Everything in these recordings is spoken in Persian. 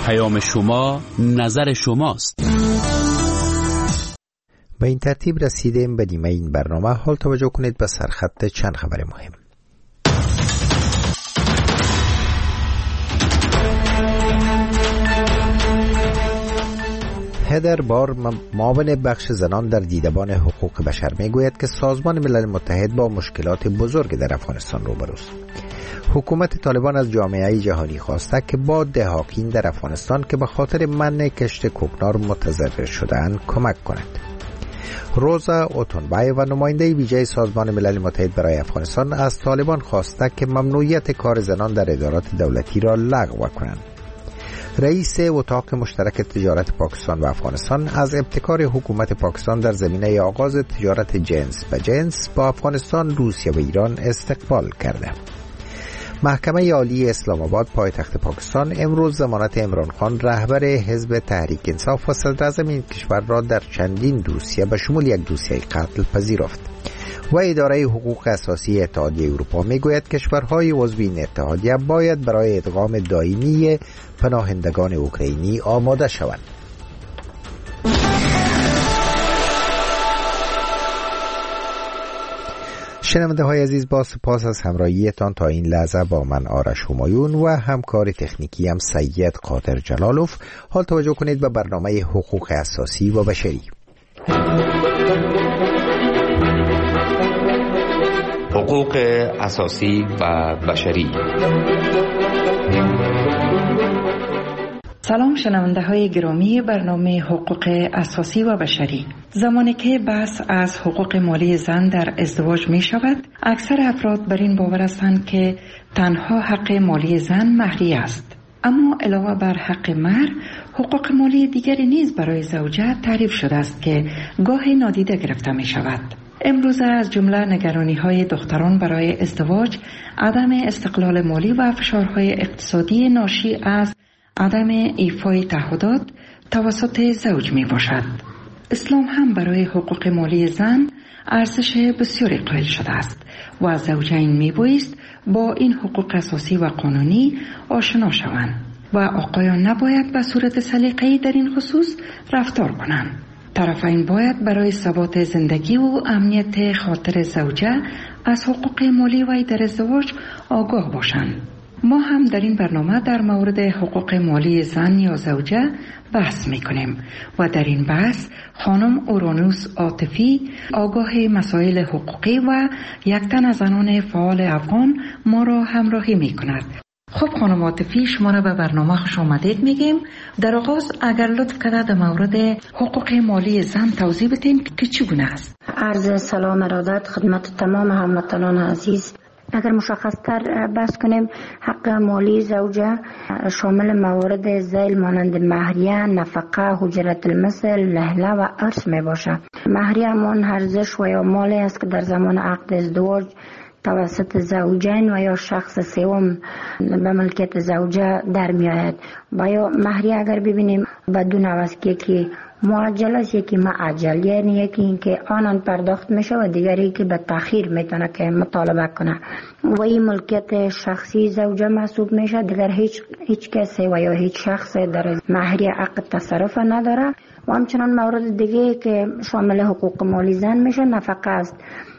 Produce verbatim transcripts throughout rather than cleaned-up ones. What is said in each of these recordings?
پیام شما نظر شماست. به این ترتیب رسیدیم به نیمه این برنامه. حال توجه کنید به سرخط چند خبر مهم. هدر بار معاون بخش زنان در دیدبان حقوق بشر میگوید که سازمان ملل متحد با مشکلات بزرگ در افغانستان روبروست. حکومت طالبان از جامعه جهانی خواسته که با دهاقین در افغانستان که به خاطر منع کشت کوکنار متضرر شده‌اند کمک کند. روزا اوتونبای و نماینده ویژه سازمان ملل متحد برای افغانستان از طالبان خواسته که ممنوعیت کار زنان در ادارات دولتی را لغو کنند. رئیس اتاق مشترک تجارت پاکستان و افغانستان از ابتکار حکومت پاکستان در زمینه آغاز تجارت جنس به جنس با افغانستان، روسیه و ایران استقبال کرده. محکمه عالی اسلام آباد پایتخت پاکستان امروز ضمانت عمران خان رهبر حزب تحریک انصاف و صدر اعظم این کشور را در چندین دوسیه به شمول یک دوسیه قتل پذیرفت. و اداره حقوق اساسی اتحادیه اروپا میگوید کشورهای عضو این اتحادیه باید برای ادغام دائمی پناهندگان اوکراینی آماده شوند. شنونده های عزیز، با سپاس از همراهیتان تا این لحظه با من آرش همایون و همکار تکنیکی هم سید قادر جلالوف. حال توجه کنید به برنامه حقوق اساسی و بشری. حقوق اساسی و بشری. سلام شنونده های گرامی برنامه حقوق اساسی و بشری. زمانی که بحث از حقوق مالی زن در ازدواج می شود، اکثر افراد بر این باور هستند که تنها حق مالی زن مهریه است. اما علاوه بر حق مهر، حقوق مالی دیگری نیز برای زوجه تعریف شده است که گاهی نادیده گرفته می شود. امروز از جمله نگرانی های دختران برای ازدواج، عدم استقلال مالی و فشارهای اقتصادی ناشی از عدم ایفای تعهدات توسط زوج می باشد. اسلام هم برای حقوق مالی زن ارزش بسیاری قائل شده است و زوجین می بایست با این حقوق اساسی و قانونی آشنا شوند و آقایان نباید به صورت سلیقه‌ای در این خصوص رفتار کنند. طرفین باید برای ثبات زندگی و امنیت خاطر زوجه از حقوق مالی وی در ازدواج آگاه باشند. ما هم در این برنامه در مورد حقوق مالی زن یا زوجه بحث میکنیم و در این بحث خانم اورانوس عاطفی، آگاه مسائل حقوقی و یک تن از زنان فعال افغان ما را همراهی میکند. خب خانم عاطفی، شما را به برنامه خوش آمدید میگیم. در آغاز اگر لطف کنید در مورد حقوق مالی زن توضیح بدین که چگونه است. عرض سلام ارادت خدمت تمام هموطنان عزیز. اگر مشخص تر بحث کنیم، حق مالی زوجه شامل موارد ذیل مانند مهریه، نفقه، حجرت المثل، لهله و ارث می باشه. مهریه همان ارزش و یا مالی است که در زمان عقد ازدواج توسط زوجین و یا شخص سوم به ملکیت زوجه در می آید. و یا مهریه اگر ببینیم بدون عوض که معجل است، یکی معجل، یعنی یکی این که آنان پرداخت میشه و دیگری که به تأخیر میتونه که مطالبه کنه و این ملکیت شخصی زوجه محسوب میشه. دیگر هیچ هیچ کسی و یا هیچ شخص در مهریه عقد تصرف نداره. و همچنان مورد دیگه که شامل حقوق مالی زن میشه نفقه است.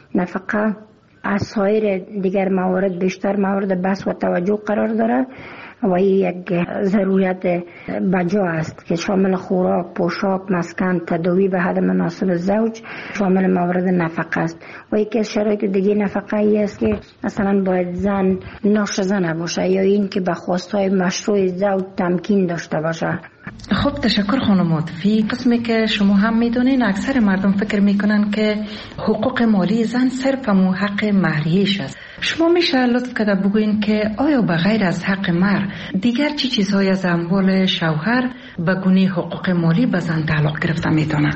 نفقه از سایر دیگر موارد بیشتر مورد بحث و توجه قرار داره و یک ضرورت بجا است که شامل خوراک، پوشاک، مسکن، تداوی به حد مناسب زوج شامل موارد نفقه است. و یکی از شرایط دیگه نفقه ای است که مثلا باید زن ناشزه نباشه یا این که به خواستهای مشروع زوج تمکین داشته باشه. خب تشکر خانم عاطفی. قسمی که شما هم میدونین اکثر مردم فکر میکنن که حقوق مالی زن صرف همون حق مهریش است. شما میشه لطف کرده بگوین که آیا به غیر از حق مهر دیگر چی چیزهای از اموال شوهر به گونه حقوق مالی به زن تعلق گرفته میتونه؟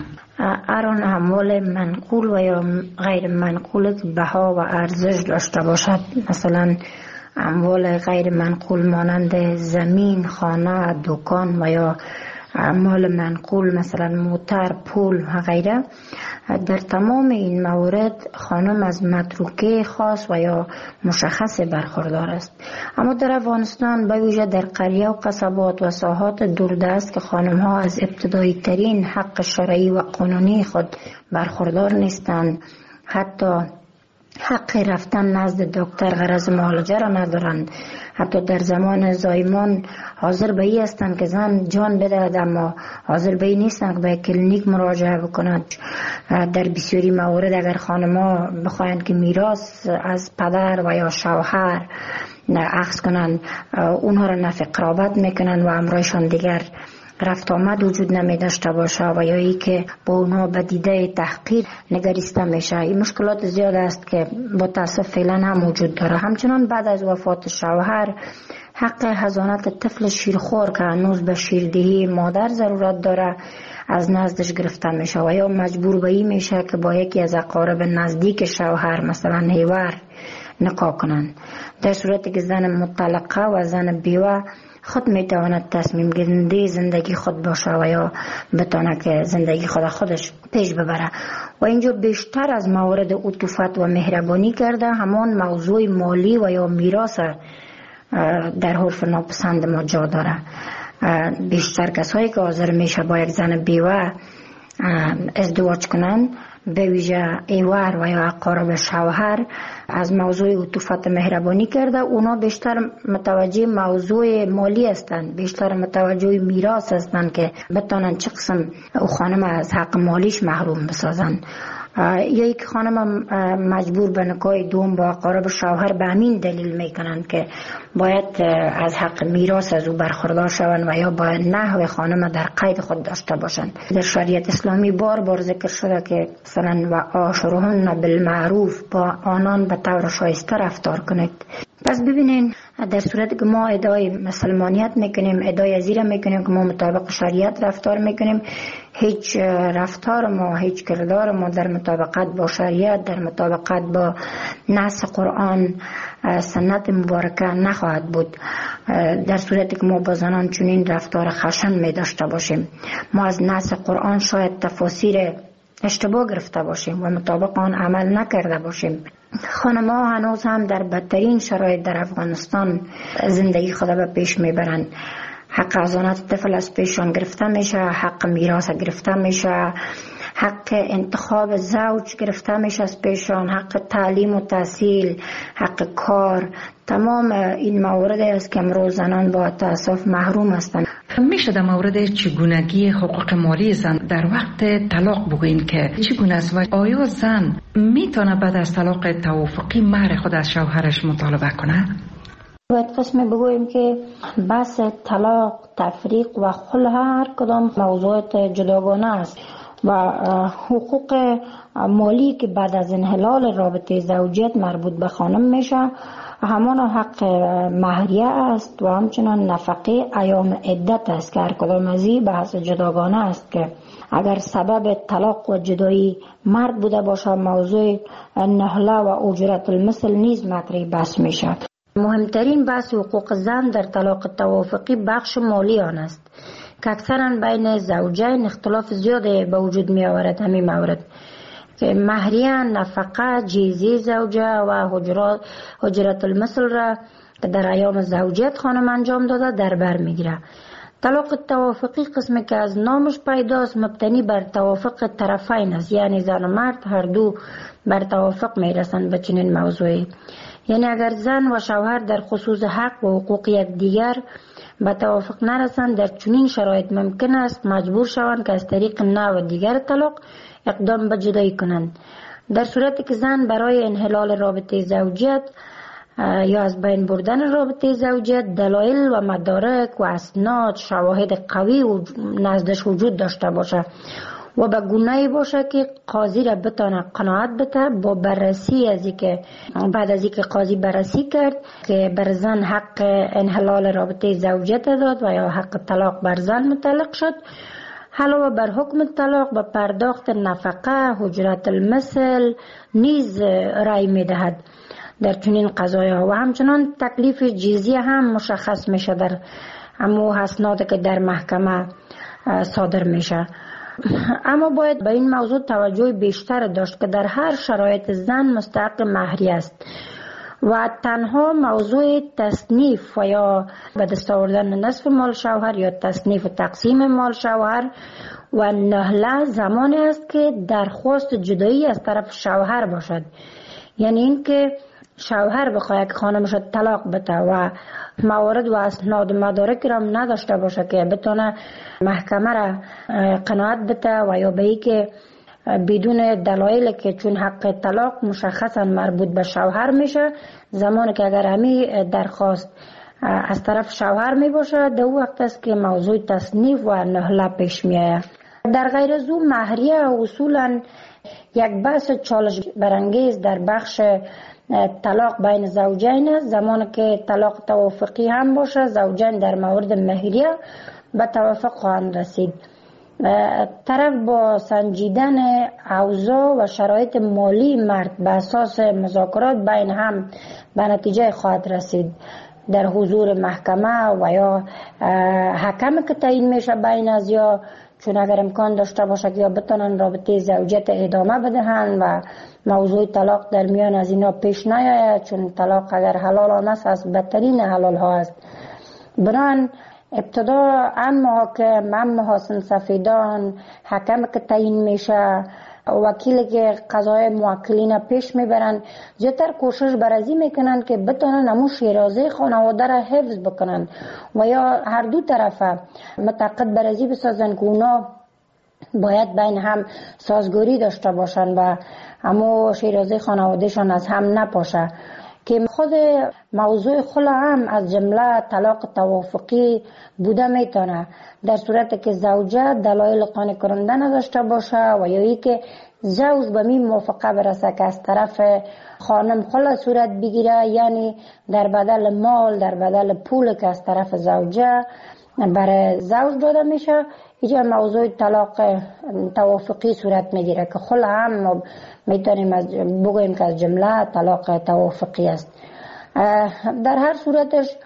هر اموال منقول و یا غیر منقول بها و ارزش داشته باشد، مثلا اموال غیر منقول مانند زمین، خانه، دکان و یا مال منقول مثلا موتر، پول و غیره، در تمام این موارد خانم از متروکه خاص و یا مشخص برخوردار است. اما در افغانستان به ویژه در قریه و قصبات و ساحات دوردست که خانم ها از ابتدایی ترین حق شرعی و قانونی خود برخوردار نیستند، حتی حق رفتن نزد دکتر غرض معالجه را ندارند، حتی در زمان زایمان حاضر به این هستند که زن جان بدهد اما حاضر به این نیستند که به کلینیک مراجعه بکنند. در بسیاری موارد اگر خانم‌ها بخواهند که میراث از پدر و یا شوهر اخذ کنند، اونها را نفی قرابت میکنند و امرایشان دیگر رفت آمد وجود نمی داشته باشه و یا ای که با اونها به دیده تحقیر نگریسته میشه. این مشکلات زیاد است که با تاسف فعلا هم وجود داره. همچنان بعد از وفات شوهر حق حضانت طفل شیرخور که هنوز به شیردهی مادر ضرورت داره از نزدش گرفته میشه و یا مجبور به این میشه که با یکی از اقارب نزدیک شوهر مثلا هیور نکاح کنند. در صورتی که زن مطلقه و زن بیوه خود میتواند تصمیم گیرنده زندگی خود باشه و یا بتونه که زندگی خود خودش پیش ببره. و اینجا بیشتر از موارد عطوفت و مهربانی کرده همان موضوع مالی و یا میراث در حرف ناپسند ما جا داره. بیشتر کسایی که حاضر میشه با یک زن بیوه ازدواج کنند، به ویژه ایوار و یا اقارب شوهر، از موضوع عطوفت مهربانی کرده. اونا بیشتر متوجه موضوع مالی هستند، بیشتر متوجه میراث هستند که بتونن چه قسم او خانم از حق مالیش محروم بسازن. یا یک خانم مجبور به نکاح دوم با اقارب شوهر به همین دلیل میکنن که باید از حق میراث از او برخوردار شوند و یا باید نحو خانم در قید خود داشته باشند. در شریعت اسلامی بار بار ذکر شده که مثلا و عاشرهن بالمعروف، با آنان به طور شایسته رفتار کنید. پس ببینین در صورتی که ما ادعای مسلمانیت میکنیم، ادعای ازیره میکنیم که ما مطابق شریعت رفتار میکنیم، هیچ رفتار ما، هیچ کردار ما در مطابقت با شریعت، در مطابقت با نص قرآن سنت مبارکه نخواهد بود. در صورتی که ما با زنان چنین رفتار خشن می داشته باشیم، ما از نص قرآن شاید تفاسیر اشتباه گرفته باشیم و مطابق آن عمل نکرده باشیم. خانم‌ها هنوز هم در بدترین شرایط در افغانستان زندگی خود به پیش میبرند. حق حضانت طفل از پیشان گرفته میشه، حق میراث گرفته میشه، حق انتخاب زوج گرفته میشه از پیشان، حق تعلیم و تحصیل، حق کار. تمام این موارد است که امروز زنان با تأسف محروم هستند. میشه در مورد چگونگی حقوق مالی زن در وقت طلاق بگوییم که چگونه است و آیا زن میتونه بعد از طلاق توافقی مهر خود از شوهرش مطالبه کنه؟ باید قسم بگوییم که بحث طلاق، تفریق و خلع هر کدام موضوعات جداگانه است و حقوق مالی که بعد از انحلال رابطه زوجیت مربوط به خانم میشه همان حق مهریه است و همچنان نفقه ایام عدت است که هر کدام از این بحث جداگانه است که اگر سبب طلاق و جدایی مرد بوده باشه موضوع نهله و اجرت المثل نیز مطرح بحث میشه. مهمترین بحث حقوق زن در طلاق توافقی بخش مالی آن است که اکثرا بین زوجین اختلاف زیاده به وجود می آورد. همین مورد که مهریه، نفقه، جیزی زوجه و حجرات حجرت المثل را که در ایام زوجیت خانم انجام داده در بر می گیره. طلاق توافقی قسمی که از نامش پیداست مبتنی بر توافق طرفین است، یعنی زن و مرد هر دو بر توافق می رسند به چنین موضوعی. یعنی اگر زن و شوهر در خصوص حق و حقوق یکدیگر به توافق نرسند، در چنین شرایط ممکن است مجبور شوند که از طریق نوع دیگر طلاق اقدام به جدایی کنند. در صورتی که زن برای انحلال رابطه زوجیت یا از بین بردن رابطه زوجیت دلایل و مدارک و اسناد شواهد قوی و نزدش وجود داشته باشه و به گونه‌ای باشه که قاضی را بتونه قناعت بده با بررسی از اینکه بعد از اینکه قاضی بررسی کرد که بر زن حق انحلال رابطه زوجیت داد و یا حق طلاق بر زن متعلق شد، علاوه بر حکم طلاق به پرداخت نفقه، حجرت المثل نیز رأی میدهد در چنین قضایا و همچنان تکلیف جزیه هم مشخص میشه در امو اسناد که در محکمه صادر میشه. اما باید به این موضوع توجه بیشتر داشت که در هر شرایط زن مستحق مهریه است و تنها موضوع تصنیف و یا به دست آوردن نصف مال شوهر یا تصنیف و تقسیم مال شوهر و نهله زمانی است که درخواست جدایی از طرف شوهر باشد. یعنی این که شوهر بخواهد که خانمش طلاق بده و موارد و اسناد مدارک را نداشته باشه که بتونه محکمه را قناعت بده و یا به ای که بدون دلایل که چون حق طلاق مشخصا مربوط به شوهر میشه، زمانی که اگر همی درخواست از طرف شوهر می باشه در وقت است که موضوع تصنیف و نهله پیش می آید. در غیر از او مهریه اصولا یک بحث چالش برانگیز در بخش طلاق بین زوجین است. زمانی که طلاق توافقی هم باشه زوجین در مورد مهریه به توافق خواهند رسید. طرف با سنجیدن اوضاع و شرایط مالی مرد به اساس مذاکرات بین هم به نتیجه خواهد رسید در حضور محکمه و یا حکم که تعیین میشه بین از یا، چون اگر امکان داشته باشه که یا بتونن رابطه زوجیت ادامه بدهن و موضوع طلاق در میان از اینا پیش نیاید، چون طلاق اگر حلال هم است از بدترین حلال ها است. بنان ابتدا ام محاکم، ام محاسن سفیدان، حکم که تعیین میشه، وکیلی که قضای موکلین پیش میبرن، زیادتر کوشش برازی میکنن که بتونن همون شیرازه خانواده را حفظ بکنن و یا هر دو طرفه متعاقد برازی بسازن که اونا باید بین هم سازگاری داشته باشن و همون شیرازه خانوادهشان از هم نپاشه. که خود موضوع خلع هم از جمله طلاق توافقی بوده میتونه در صورت که زوجه دلایل قانع کننده نداشته باشه و یا ای که زوج به می موافقه برسه که از طرف خانم خلع صورت بگیره، یعنی در بدل مال، در بدل پول که از طرف زوجه برای زوج داده میشه، اینجا موضوع طلاق توافقی صورت میگیره که خلع هم میتونیم از بگوییم که از جمله طلاق توافقی است. در هر صورتش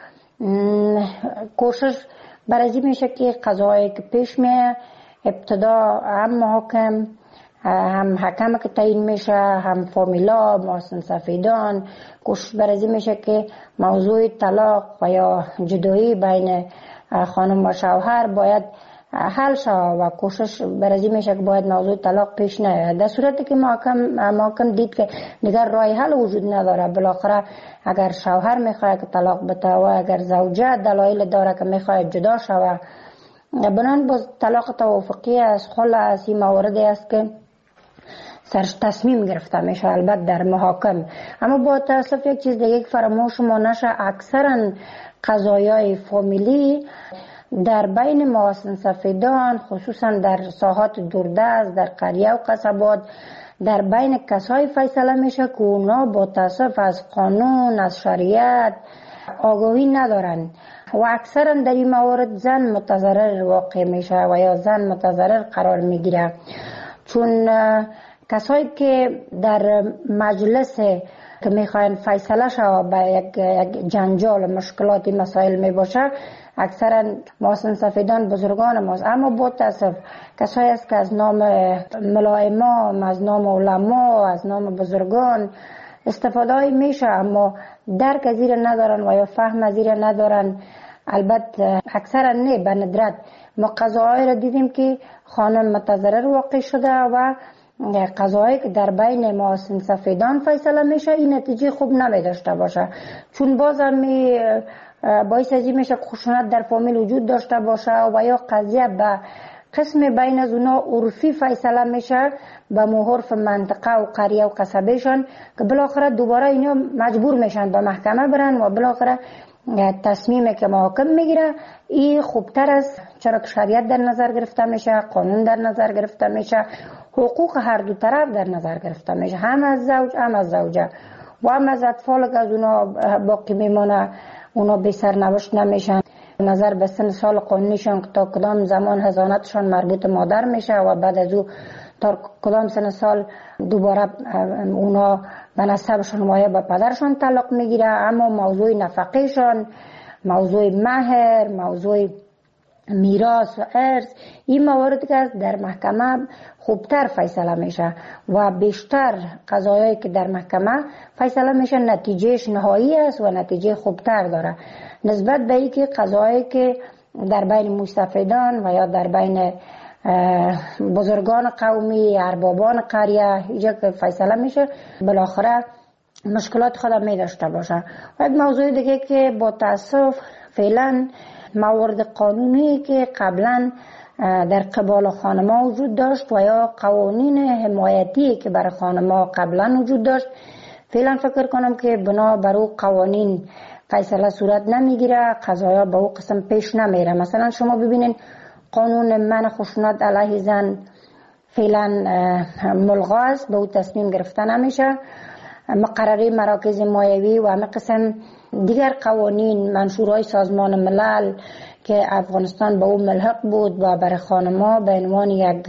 کوشش برازی میشه که قضایی که پیش میه ابتدا هم محاکم، هم حکم که تعیین میشه، هم فامیلا، محاسن سفیدان، کوشش برازی میشه که موضوع طلاق و یا جدایی بین خانم و شوهر باید حل شد و کوشش برازی میشه که باید موضوع طلاق پیش نیاید. در صورتی که محکم محکم دید که دیگر راه حل وجود نداره، بالاخره اگر شوهر میخواد که طلاق بده و اگر زوجه دلایل داره که میخواد جدا شود، بنان باز طلاق توافقی از خلع از این مواردی است که سرش تصمیم گرفته میشه البته در محاکم. اما با تاسف یک چیز دیگه فراموش ما نشه، اکثرا قضایای فامیلی در بین محاسن سفیدان، خصوصا در ساحات دوردست، در قریه و قصبات، در کسای کسایی فیصله میشه که اونا با تاسف از قانون، از شریعت آگاهی ندارن و اکثرا در این موارد زن متضرر واقع میشه و یا زن متضرر قرار میگیره، چون کسایی که در مجلس که میخواین فیصله شود به یک, یک جنجال مشکلاتی مسائل میباشه، اکثرا محاسن سفیدان بزرگان ماست. اما با تاسف کسایی است که از نام ملائمام، از نام علما، از نام بزرگان استفاده میشه اما درک از زیر ندارن و یا فهم از زیر ندارن. البته اکثرا نه، به ندرت ما قضاهای را دیدیم که خانم متضرر واقع شده و قضایی که در بین محاسن سفیدان فیصله میشه این نتیجه خوب نمی داشته باشه، چون باز هم باعث ازی میشه خشونت در فامیل وجود داشته باشه و یا قضیه به قسم بین از اونا عرفی فیصله میشه به محرف منطقه و قریه و قصبهشان که بالاخره دوباره اینا مجبور میشن به محکمه برن و بالاخره تصمیمی که محاکم میگیره این خوبتر است، چرا که شریعت در نظر گرفته میشه، قانون در نظر گرفته میشه، حقوق هر دو طرف در نظر گرفته میشه، هم از زوج هم از زوجه و هم از اطفال که از اونا باقی میمونه، اونا بی سرنوشت نمیشن. نظر به سن سال قانونیشان که تا کدام زمان حضانتشان مربوط مادر میشه و بعد از او تا کدام سن سال دوباره اونا به نسبشان و یا به پدرشان تعلق میگیره. اما موضوع نفقهشان، موضوع مهر، موضوع میراث و ارث، این موارد که در محکمه خوبتر فیصله میشه و بیشتر قضایایی که در محکمه فیصله میشه نتیجهش نهایی است و نتیجه خوبتر داره نسبت به اینکه قضایایی که در بین مستفیدان و یا در بین بزرگان قومی، اربابان قریه اینجا که فیصله میشه بالاخره مشکلات خود می داشته باشه. و یک موضوع دیگه که با تاسف فعلا موارد قانونی که قبلا در قبال خانما وجود داشت و یا قوانین حمایتی که برای خانما قبلا وجود داشت فعلا فکر کنم که بنا بر او قوانین فیصله صورت نمیگیره، قضایا به او قسم پیش نمیره. مثلا شما ببینید قانون منع خشونت علیه زن فعلا ملغا است، به او تصمیم گرفته نمیشه. مقرره مراکز مایوی و همه قسم دیگر قوانین منشورهای سازمان ملل که افغانستان به او ملحق بود و برای خانما به عنوان یک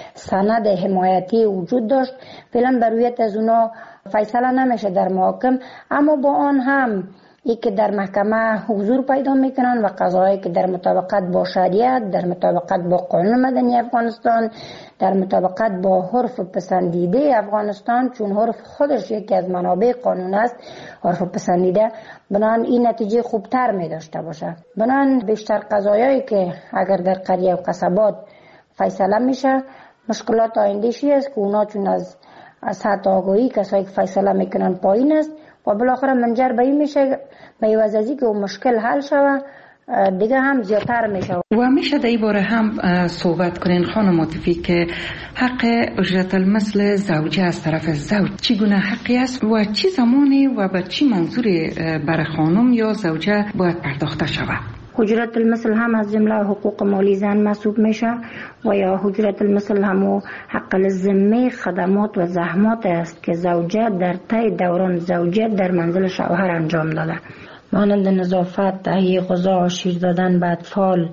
سند حمایتی وجود داشت فعلا بر رویت از اونا فیصله نمیشه در محاکم، اما با آن هم ای که در محکمه حضور پیدا میکنن و قضایی که در مطابقت با شریعت، در مطابقت با قانون مدنی افغانستان، در مطابقت با حرف پسندیده افغانستان، چون حرف خودش یکی از منابع قانون است، حرف پسندیده، بنان این نتیجه خوبتر می داشته باشه. بنان بیشتر قضایایی که اگر در قریه و قصبات فیصله میشه مشکلات آینده‌شی است که اونا چون از سطح آگاهی کسایی که فیصله میکنن پایین است و بالاخره منجر به این میشه به عوض از اینکه اون مشکل حل شوه دیگه هم زیادتر میشه. و میشه در این باره هم صحبت کنین خانم عاطفی که حق اجرت المثل زوجه از طرف زوج چگونه حقی است و چی زمانی و به چی منظوری برای خانم یا زوجه باید پرداخته شود؟ حجرت المثل هم از جمله حقوق مالی زن محسوب میشه و یا حجرت المثل هم حق الذمه خدمات و زحمات است که زوجه در طی دوران زوجیت در منزل شوهر انجام داده، مانند نظافت، تهیه غذا، شیر دادن به اطفال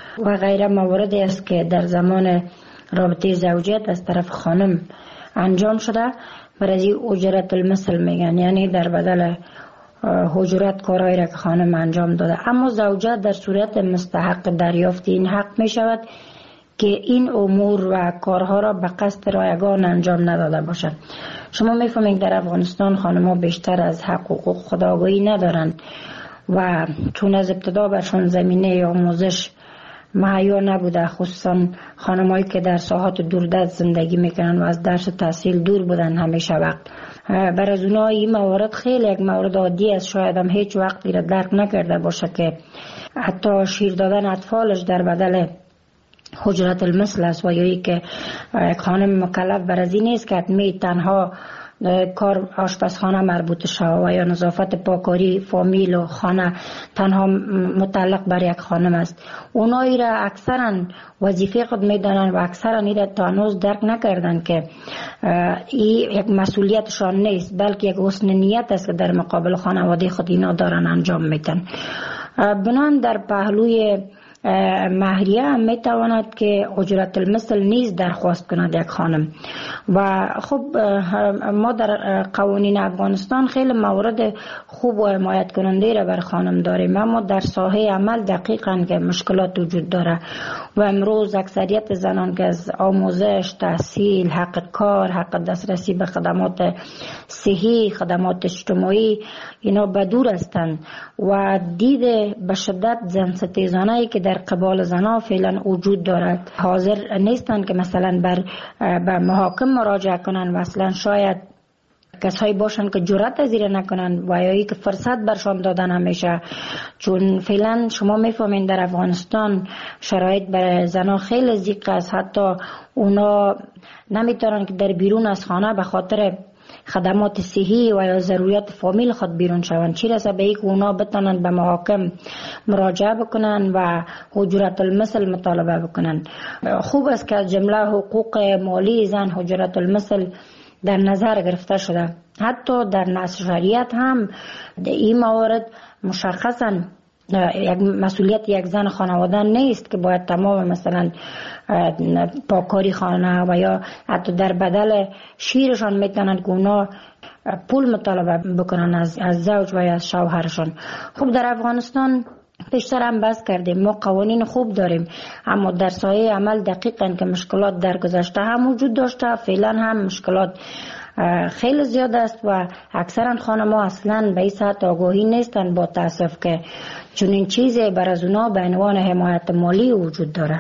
و غیره مواردی است که در زمان رابطه زوجیت از طرف خانم انجام شده. برای اجرت المثل میگن، یعنی در بدل حجرت کارهایی را که خانم انجام داده. اما زوجه در صورت مستحق دریافت این حق می شود که این امور و کارها را به قصد رایگان انجام نداده باشد. شما می فهمید در افغانستان خانم‌ها بیشتر از حق و حقوق خودآگاهی ندارند و چون از ابتدا برشان زمینه آموزش مهیا نبوده، خصوصا خانمایی که در ساحات دوردست زندگی میکنن و از درس و تحصیل دور بودن همیشه وقت. برای از اونها این موارد خیلی یک مورد عادی است، شاید هم هیچ وقتی را درک نکرده باشه که حتی شیر دادن اطفالش در بدل حجرت المثل است و یا که یک خانم مکلف بر از این نیست که حتمی تنها کار آشپزخانه مربوط شود و یا نظافت پاکاری فامیل و خانه تنها متعلق بر یک خانم است. اونایی را اکثرا وظیفه خود میدانند و اکثرا این را تا هنوز درک نکردند که این یک مسئولیتشان نیست بلکه یک حسن نیت است که در مقابل خانواده خود اینا دارن انجام میدن. بنان در پهلوی مهریه هم می تواند که اجرت المثل نیز درخواست کند یک خانم. و خب ما در قوانین افغانستان خیلی موارد خوب و حمایت کننده را بر خانم داریم، اما در ساحه عمل دقیقاً که مشکلات وجود داره و امروز اکثریت زنان که از آموزش، تحصیل، حق کار، حق دسترسی به خدمات صحی، خدمات اجتماعی اینا بدور هستند و دید به شدت زن ستیزانه‌ای که در قبال زنها فعلا وجود دارد حاضر نیستند که مثلا بر به محاکم مراجعه کنند و اصلا شاید کسایی باشند که جرأت از این نکنند و یا که فرصت برشان دادن همیشه، چون فعلا شما میفهمین در افغانستان شرایط برای زنها خیلی ضیق است، حتی اونا نمیتونن که در بیرون از خانه به خاطر خدمات صحی و یا ضروریات فامیل خود بیرون شوند، چی رسه به اینکه اونا بتونن به محاکم مراجعه بکنن و حجرت المثل مطالبه بکنن. خوب است که از جمله حقوق مالی زن حجرت المثل در نظر گرفته شده. حتی در نص شریعت هم این موارد مشخصا یک مسئولیت یک زن خانواده نیست که باید تمام مثلا پاکاری خانه و یا حتی در بدل شیرشان میتونن که اونا پول مطالبه بکنن از, از زوج و از شوهرشان. خب در افغانستان پیشتر هم بحث کردیم ما قوانین خوب داریم، اما در سایه عمل دقیقاً که مشکلات در گذشته هم وجود داشته، فعلا هم مشکلات خیلی زیاد است و اکثرا خانم‌ها اصلا به این سطح آگاهی نیستن. با تاسف که چنین چیزی بر از اونا به عنوان حمایت مالی وجود داره.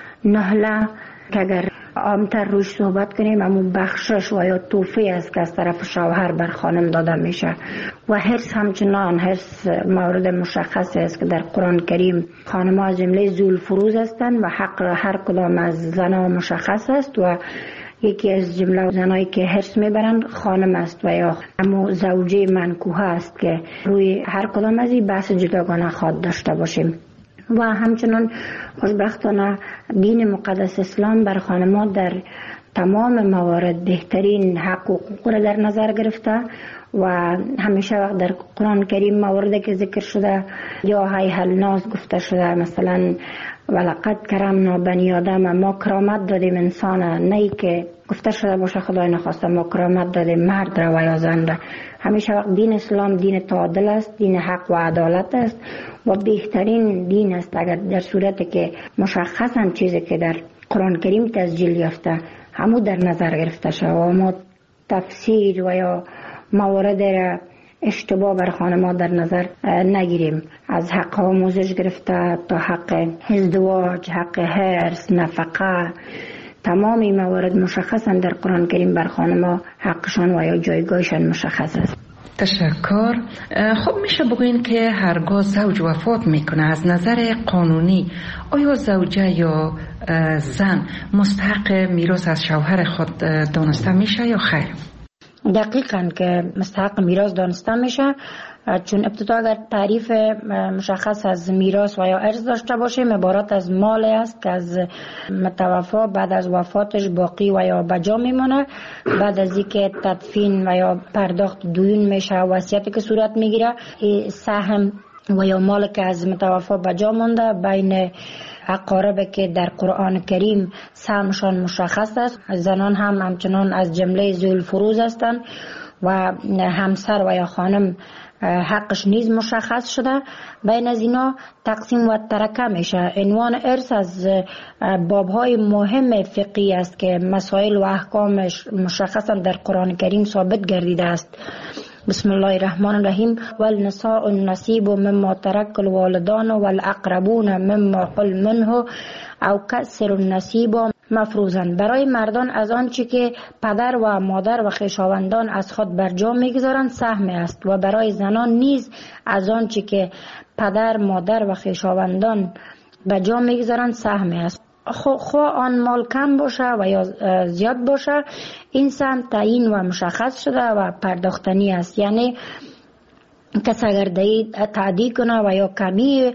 نهله که اگر عامتر روش صحبت کنیم همون بخشش و یا توفی است که از طرف شوهر بر خانم داده میشه و حرص همچنان حرص مورد مشخصی است که در قرآن کریم خانم ها از جمله ذوالفروز هستند و حق هر کدام از زنها مشخص است و یکی از جمله زنایی که حرص میبرند خانم است و یا همون زوجه منکوحه است که روی هر کدام از این بحث جداگانه خواد داشته باشیم. و همچنان خوشبختانه دین مقدس اسلام بر خانم‌ها در تمام موارد بهترین حق و حقوق را در نظر گرفته و همیشه وقت در قرآن کریم مواردی که ذکر شده یا هی الناس گفته شده، مثلا ولقد کرمنا بنی آدم، ما کرامت دادیم انسان، نه که گفته شده باشه خدای نخواسته ما کرامت دادیم مرد را و یا زن را. همیشه وقت دین اسلام دین تعادل است، دین حق و عدالت است و بهترین دین است اگر در صورتی که مشخصا چیزی که در قرآن کریم تسجیل یافته همو در نظر گرفته شد و ما تفسیر و یا موارد را اشتباه بر خانم‌ها در نظر نگیریم. از حق آموزش گرفته تا حق ازدواج، حق حرص، نفقه، تمام این موارد مشخصا در قرآن کریم بر خانم‌ها حقشان و یا جایگاهشان مشخص است. تشکر. خب میشه بگوین که هرگاه زوج وفات میکنه از نظر قانونی آیا زوجه یا زن مستحق میراث از شوهر خود دانسته میشه یا خیر؟ دقیقاً که مستحق میراث دانسته میشه، چون ابتدا اگر تعریف مشخص از میراث و یا ارث داشته باشیم عبارت از مال است که از متوفا بعد از وفاتش باقی و یا بجا میمونه، بعد از اینکه تدفین و یا پرداخت دیون میشه وصیتی که صورت میگیره سهم و یا مال که از متوفا بجا مونده بین اقارب که در قرآن کریم سهمشان مشخص است. زنان هم همچنان از جمله ذوالفروز هستند و همسر و یا خانم حقش نیز مشخص شده. بین از اینا تقسیم و ترکه میشه. عنوان ارث از بابهای مهم فقهی است که مسائل و احکامش مشخصا در قرآن کریم ثابت گردیده است. بسم الله الرحمن الرحیم والنساء النصیب مما ترک الوالدان والاقربون مما قل منه او کسر النصیب مفروضا. برای مردان از آنچه که پدر و مادر و خویشاوندان از خود بر جا میگذارند سهم است و برای زنان نیز از آنچه که پدر مادر و خویشاوندان بر جا میگذارند سهم است. خواه آن مال کم باشه و یا زیاد باشه این سهم تعیین و مشخص شده و پرداختنی است. یعنی کسی اگر تعدی کنه و یا کمی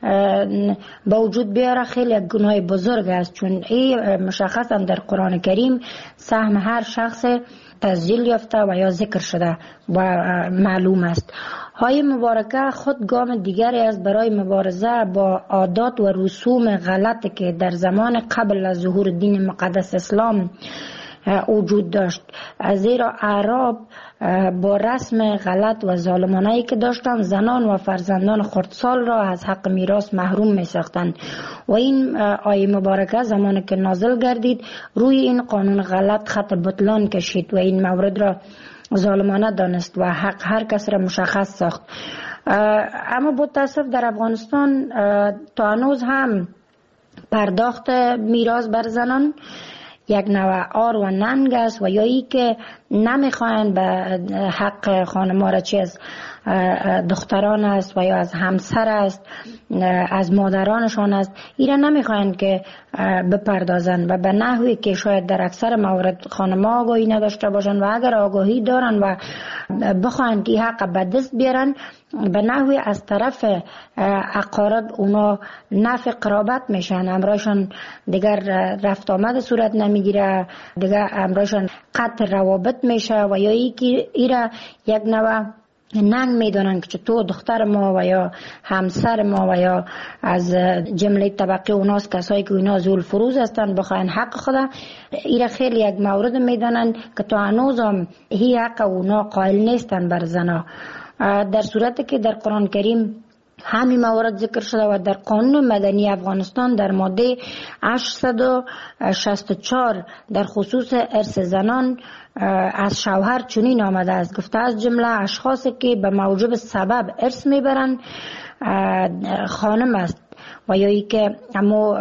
با وجود بیاره خیلی یک گناه بزرگ است، چون این مشخصا در قرآن کریم سهم هر شخص تسجیل یافته و یا ذکر شده و معلوم است. های مبارکه خود گام دیگری است برای مبارزه با عادات و رسوم غلطی که در زمان قبل از ظهور دین مقدس اسلام وجود داشت، زیرا اعراب با رسم غلط و ظالمانه‌ای که داشتند زنان و فرزندان خردسال را از حق میراث محروم می ساختند و این آیه مبارکه زمانی که نازل گردید روی این قانون غلط خط بطلان کشید و این مورد را ظالمانه دانست و حق هر کس را مشخص ساخت. اما با تاسف در افغانستان تا هنوز هم پرداخت میراث بر زنان یک نوع آر و ننگ است و یا ای که نمیخواین به حق خانم‌ها را چی از دختران است و یا از همسر است از مادرانشان است ایره نمیخواین که بپردازن و به نحوی که شاید در اکثر موارد خانم‌ها آگاهی نداشته باشن و اگر آگاهی دارن و بخواین که حق به دست بیارن به نحوی از طرف اقارب اونا نفع قرابت میشن، امرایشان دیگر رفت آمد صورت نمیگیره، دیگر امرایشان قطع روابط میشه و یا ای که ایره یک نوع ننگ میدونن که تو دختر ما و یا همسر ما و یا از جمله طبقه اوناست کسایی که اونا ذوالفروز هستن بخواین حق خدا ایره خیلی یک مورد میدونن که تو هنوز هم هی حق اونا قائل نیستن بر زنا، در صورتی که در قرآن کریم همین موارد ذکر شده و در قانون مدنی افغانستان در ماده هشتصد و شصت و چهار در خصوص ارث زنان از شوهر چنین آمده است، گفته از جمله اشخاصی که به موجب سبب ارث میبرند خانم است و یا ای که اما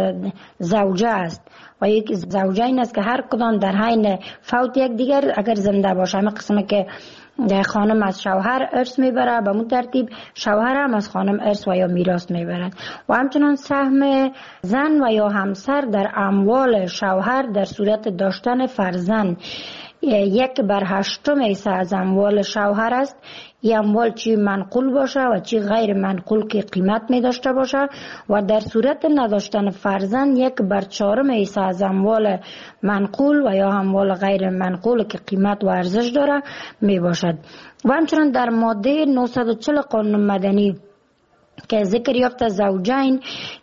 زوجه است و یک زوجه این است که هر کدام در حین فوت یک دیگر اگر زنده باشه. همه قسمه که خانم از شوهر ارث میبره به مون ترتیب شوهر هم از خانم ارث و یا میراث میبرد و همچنان سهم زن و یا همسر در اموال شوهر در صورت داشتن فرزند یک بر هشتم حصه از اموال شوهر است. این اموال چی منقول باشه و چی غیر منقول که قیمت می داشته باشه و در صورت نداشتن فرزند یک بر چهارم حصه از اموال منقول و یا اموال غیر منقول که قیمت و ارزش داره می باشد. و همچنان در ماده نهصد و چهل قانون مدنی که ذکر یافته زوجین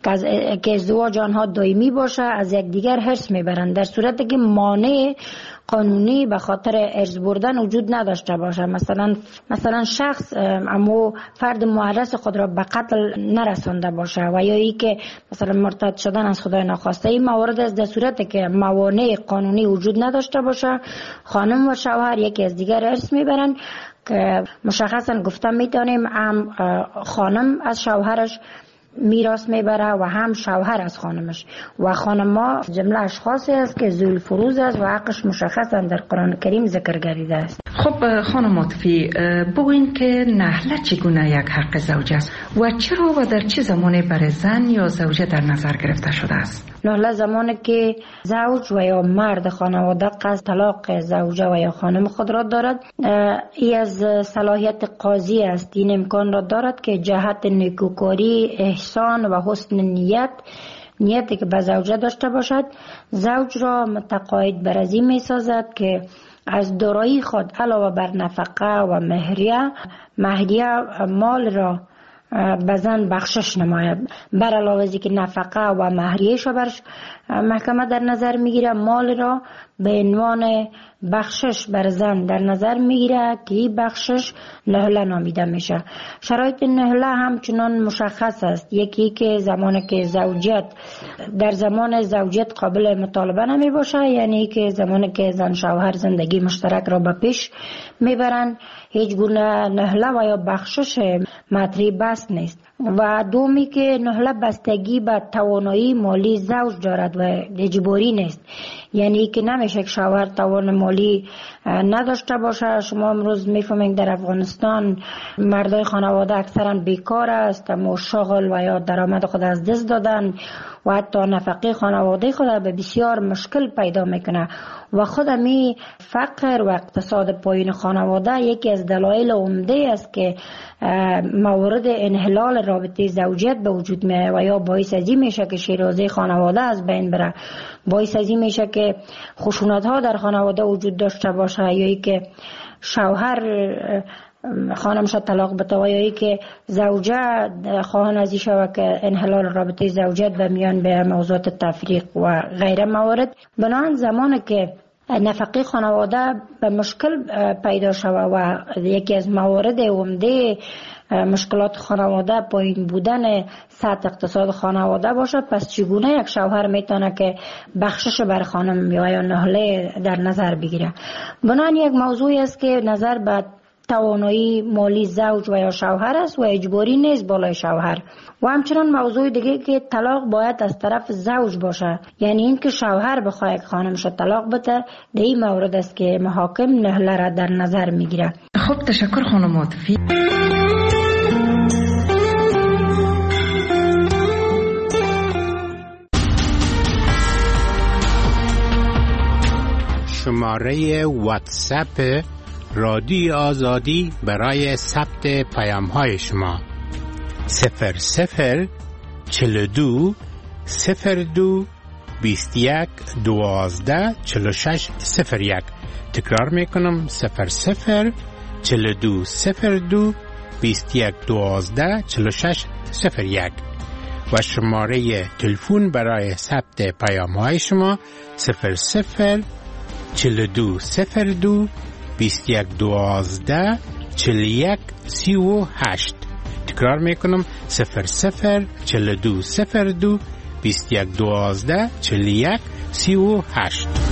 که ازدواج آنها دائمی باشه از یکدیگر حرص میبرند در صورتی که مانع قانونی به خاطر ارث بردن وجود نداشته باشه. مثلا مثلا شخص اما فرد معرض خود را به قتل نرسانده باشه و یا ای که مثلا مرتد شدن از خدای ناخواسته. این موارد از در صورتی که موانع قانونی وجود نداشته باشه خانم و شوهر یکی از دیگر ارث میبرند که مشخصا گفتم میتونیم هم خانم از شوهرش میراث میبره و هم شوهر از خانمش و خانما جمله اشخاصی است که ذوی الفروض است و حقش مشخصا در قرآن کریم ذکر گردیده است. خب خانم عاطفی بگوین که نحله چگونه یک حق زوجه است و چرا و در چه زمانی برای زن یا زوجه در نظر گرفته شده است؟ نحله زمانی که زوج و یا مرد خانواده قصد طلاق زوجه و یا خانم خود را دارد ای از صلاحیت قاضی است. این امکان را دارد که جهت نیکوکاری احسان و حسن نیت نیتی که به زوجه داشته باشد زوج را متقاعد بر از این می سازد که از دارایی خود علاوه بر نفقه و مهریه مهریه مال را به زن بخشش نماید. بر علاوه از که نفقه و مهریه‌اش بر محکمه در نظر میگیره مال را به عنوان بخشش بر زن در نظر میگیره که این بخشش نهله نامیده میشه. شرایط نهله همچنان مشخص است. یکی که زمانی که زوجیت در زمان زوجیت قابل مطالبه نمی باشه یعنی که زمانی که زن شوهر زندگی مشترک را به پیش میبرن هیچ گونه نهله و یا بخشش مطرح بس نیست. و دومی که نهله بستگی به توانایی مالی زوج دارد و اجباری نیست یعنی که نمیشه که شوهر توان مالی نداشته باشه. شما امروز میفهمید در افغانستان مردای خانواده اکثرا بیکار است اما شغل و یا درآمد خود از دست دادن و حتی نفقه خانواده خود به بسیار مشکل پیدا میکنه و خود می فقر و اقتصاد پایین خانواده یکی از دلایل عمده است که موارد انحلال رابطه زوجیت به وجود میاد و یا باعث از این میشه که شیرازه خانواده از بین بره، باعث از این میشه که خشونت ها در خانواده وجود داشته باشه یا ای که شوهر خانمش طلاق بده و یا ای که زوجه خواهان از این شوه که انحلال رابطه زوجیت به میان به موضوعات تفریق و غیره موارد. بنابراین زمانی که نفقه خانواده به مشکل پیدا شوه و یکی از موارد عمده مشکلات خانواده پایین بودن سطح اقتصاد خانواده باشه پس چگونه یک شوهر میتونه که بخشش بر خانم یا نهله در نظر بگیره؟ بنابراین یک موضوعی است که نظر به توانایی مالی زوج و یا شوهر است و اجباری نیست بالای شوهر. و همچنان موضوع دیگه که طلاق باید از طرف زوج باشه یعنی این که شوهر بخواه که خانمش طلاق بده در این مورد است که محاکم نهله را در نظر میگیره. خب تشکر خانم عاطفی. شماره واتساپ رادیو آزادی برای ثبت پیام های شما صفر صفر چل دو صفر دو بیست یک دوازده چل شش صفر یک. تکرار میکنم صفر صفر چل دو صفر دو بیست یک دوازده چل شش صفر یک و شماره تلفن برای ثبت پیام های شما صفر صفر چل دو صفر دو بیست یک دوازده چل یک سی و هشت. تکرار میکنم صفر صفر چل دو صفر دو بیست یک دوازده چل یک سی و هشت.